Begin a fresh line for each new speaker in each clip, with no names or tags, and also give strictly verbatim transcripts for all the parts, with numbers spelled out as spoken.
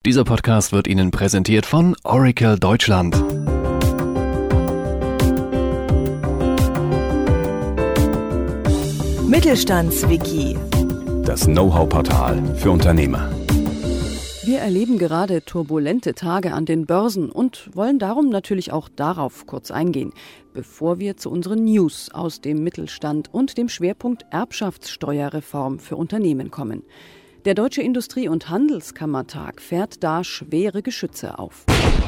Dieser Podcast wird Ihnen präsentiert von Oracle Deutschland.
Mittelstandswiki.
Das Know-how-Portal für Unternehmer.
Wir erleben gerade turbulente Tage an den Börsen und wollen darum natürlich auch darauf kurz eingehen, bevor wir zu unseren News aus dem Mittelstand und dem Schwerpunkt Erbschaftssteuerreform für Unternehmen kommen. Der Deutsche Industrie- und Handelskammertag fährt da schwere Geschütze auf.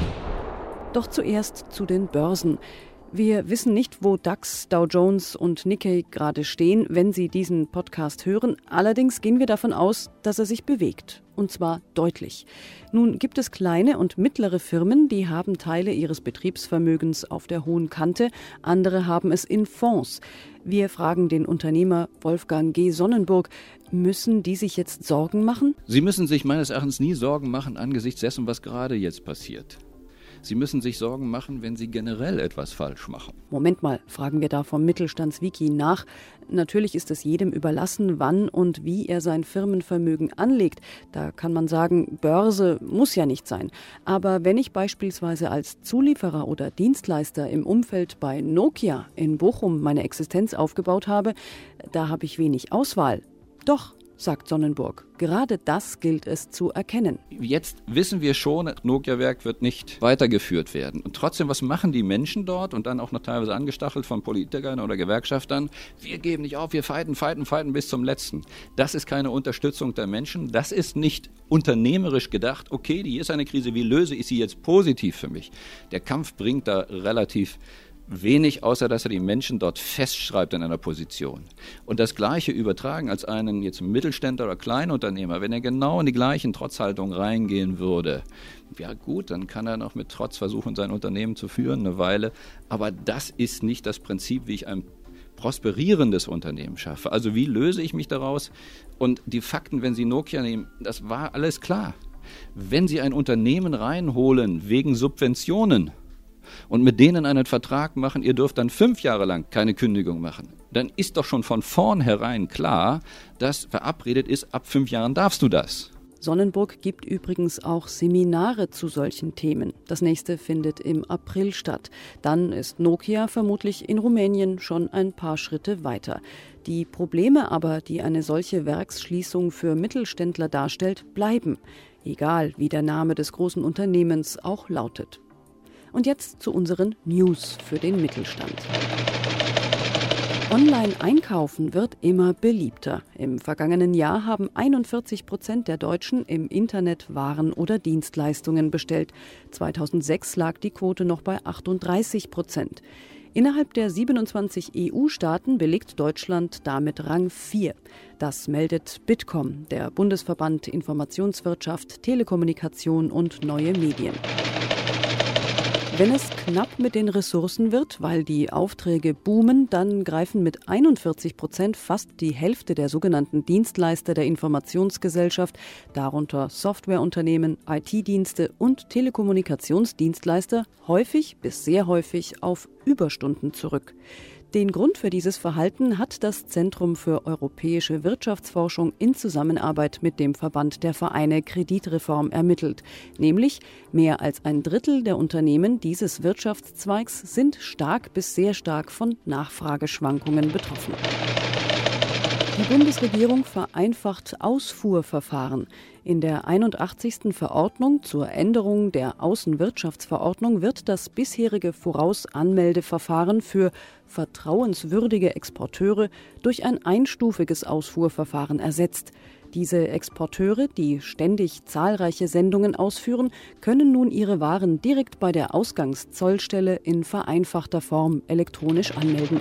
Doch zuerst zu den Börsen. Wir wissen nicht, wo DAX, Dow Jones und Nikkei gerade stehen, wenn Sie diesen Podcast hören. Allerdings gehen wir davon aus, dass er sich bewegt. Und zwar deutlich. Nun gibt es kleine und mittlere Firmen, die haben Teile ihres Betriebsvermögens auf der hohen Kante. Andere haben es in Fonds. Wir fragen den Unternehmer Wolfgang G. Sonnenburg, müssen die sich jetzt Sorgen machen?
Sie müssen sich meines Erachtens nie Sorgen machen angesichts dessen, was gerade jetzt passiert. Sie müssen sich Sorgen machen, wenn Sie generell etwas falsch machen.
Moment mal, fragen wir da vom Mittelstandswiki nach. Natürlich ist es jedem überlassen, wann und wie er sein Firmenvermögen anlegt. Da kann man sagen, Börse muss ja nicht sein. Aber wenn ich beispielsweise als Zulieferer oder Dienstleister im Umfeld bei Nokia in Bochum meine Existenz aufgebaut habe, da habe ich wenig Auswahl. Doch, sagt Sonnenburg, gerade das gilt es zu erkennen.
Jetzt wissen wir schon, das Nokia-Werk wird nicht weitergeführt werden. Und trotzdem, was machen die Menschen dort und dann auch noch teilweise angestachelt von Politikern oder Gewerkschaftern? Wir geben nicht auf, wir fighten, fighten, fighten bis zum Letzten. Das ist keine Unterstützung der Menschen. Das ist nicht unternehmerisch gedacht. Okay, hier ist eine Krise, wie löse ich sie jetzt positiv für mich? Der Kampf bringt da relativ wenig, außer dass er die Menschen dort festschreibt in einer Position. Und das Gleiche übertragen als einen jetzt Mittelständler oder Kleinunternehmer, wenn er genau in die gleichen Trotzhaltungen reingehen würde, ja gut, dann kann er noch mit Trotz versuchen, sein Unternehmen zu führen, eine Weile. Aber das ist nicht das Prinzip, wie ich ein prosperierendes Unternehmen schaffe. Also wie löse ich mich daraus? Und die Fakten, wenn Sie Nokia nehmen, das war alles klar. Wenn Sie ein Unternehmen reinholen wegen Subventionen, und mit denen einen Vertrag machen, ihr dürft dann fünf Jahre lang keine Kündigung machen, dann ist doch schon von vornherein klar, dass verabredet ist, ab fünf Jahren darfst du das.
Sonnenburg gibt übrigens auch Seminare zu solchen Themen. Das nächste findet im April statt. Dann ist Nokia vermutlich in Rumänien schon ein paar Schritte weiter. Die Probleme aber, die eine solche Werksschließung für Mittelständler darstellt, bleiben. Egal, wie der Name des großen Unternehmens auch lautet. Und jetzt zu unseren News für den Mittelstand. Online-Einkaufen wird immer beliebter. Im vergangenen Jahr haben einundvierzig Prozent der Deutschen im Internet Waren oder Dienstleistungen bestellt. zweitausendsechs lag die Quote noch bei achtunddreißig Prozent. Innerhalb der siebenundzwanzig E U-Staaten belegt Deutschland damit Rang vier. Das meldet Bitkom, der Bundesverband Informationswirtschaft, Telekommunikation und neue Medien. Wenn es knapp mit den Ressourcen wird, weil die Aufträge boomen, dann greifen mit einundvierzig Prozent fast die Hälfte der sogenannten Dienstleister der Informationsgesellschaft, darunter Softwareunternehmen, I T-Dienste und Telekommunikationsdienstleister, häufig bis sehr häufig auf Überstunden zurück. Den Grund für dieses Verhalten hat das Zentrum für europäische Wirtschaftsforschung in Zusammenarbeit mit dem Verband der Vereine Kreditreform ermittelt. Nämlich mehr als ein Drittel der Unternehmen dieses Wirtschaftszweigs sind stark bis sehr stark von Nachfrageschwankungen betroffen. Die Bundesregierung vereinfacht Ausfuhrverfahren. In der einundachtzigsten Verordnung zur Änderung der Außenwirtschaftsverordnung wird das bisherige Vorausanmeldeverfahren für vertrauenswürdige Exporteure durch ein einstufiges Ausfuhrverfahren ersetzt. Diese Exporteure, die ständig zahlreiche Sendungen ausführen, können nun ihre Waren direkt bei der Ausgangszollstelle in vereinfachter Form elektronisch anmelden.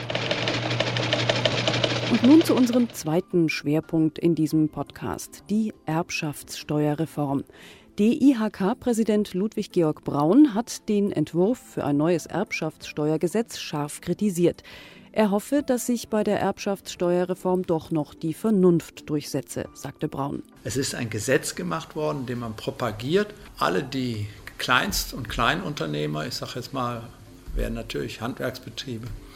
Und nun zu unserem zweiten Schwerpunkt in diesem Podcast, die Erbschaftssteuerreform. D I H K-Präsident Ludwig Georg Braun hat den Entwurf für ein neues Erbschaftssteuergesetz scharf kritisiert. Er hoffe, dass sich bei der Erbschaftssteuerreform doch noch die Vernunft durchsetze, sagte Braun.
Es ist ein Gesetz gemacht worden, in dem man propagiert, alle die Kleinst- und Kleinunternehmer, ich sage jetzt mal, wären natürlich Handwerksbetriebe,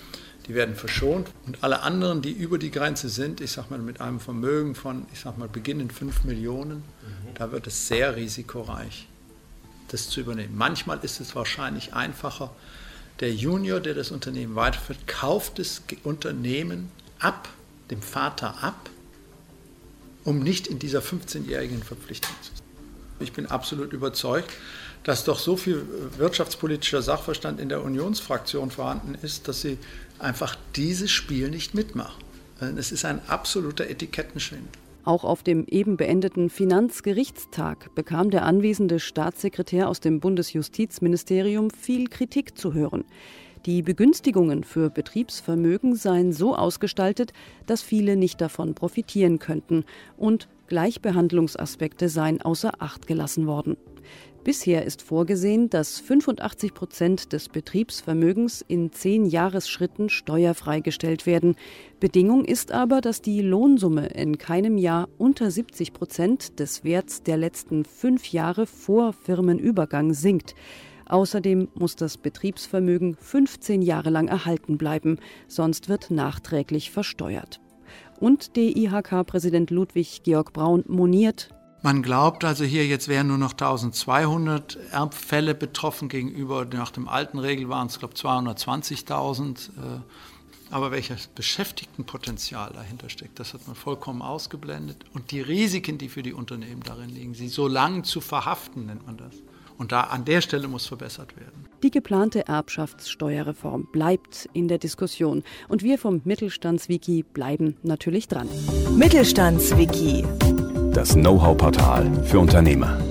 die werden verschont. Und alle anderen, die über die Grenze sind, ich sag mal mit einem Vermögen von, ich sag mal beginnend fünf Millionen, mhm. da wird es sehr risikoreich, das zu übernehmen. Manchmal ist es wahrscheinlich einfacher, der Junior, der das Unternehmen weiterführt, kauft das Unternehmen ab, dem Vater ab, um nicht in dieser fünfzehnjährigen Verpflichtung zu sein. Ich bin absolut überzeugt, dass doch so viel wirtschaftspolitischer Sachverstand in der Unionsfraktion vorhanden ist, dass sie einfach dieses Spiel nicht mitmachen. Es ist ein absoluter Etikettenschwindel.
Auch auf dem eben beendeten Finanzgerichtstag bekam der anwesende Staatssekretär aus dem Bundesjustizministerium viel Kritik zu hören. Die Begünstigungen für Betriebsvermögen seien so ausgestaltet, dass viele nicht davon profitieren könnten, und Gleichbehandlungsaspekte seien außer Acht gelassen worden. Bisher ist vorgesehen, dass fünfundachtzig Prozent des Betriebsvermögens in zehn Jahresschritten steuerfrei gestellt werden. Bedingung ist aber, dass die Lohnsumme in keinem Jahr unter siebzig Prozent des Werts der letzten fünf Jahre vor Firmenübergang sinkt. Außerdem muss das Betriebsvermögen fünfzehn Jahre lang erhalten bleiben, sonst wird nachträglich versteuert. Und D I H K-Präsident Ludwig Georg Braun moniert:
Man glaubt also hier, jetzt wären nur noch eintausendzweihundert Erbfälle betroffen gegenüber, nach dem alten Regel waren es, glaube ich, zweihundertzwanzigtausend. Aber welches Beschäftigtenpotenzial dahinter steckt, das hat man vollkommen ausgeblendet. Und die Risiken, die für die Unternehmen darin liegen, sie so lang zu verhaften, nennt man das. Und da an der Stelle muss verbessert werden.
Die geplante Erbschaftssteuerreform bleibt in der Diskussion. Und wir vom Mittelstandswiki bleiben natürlich dran.
Mittelstandswiki.
Das Know-how-Portal für Unternehmer.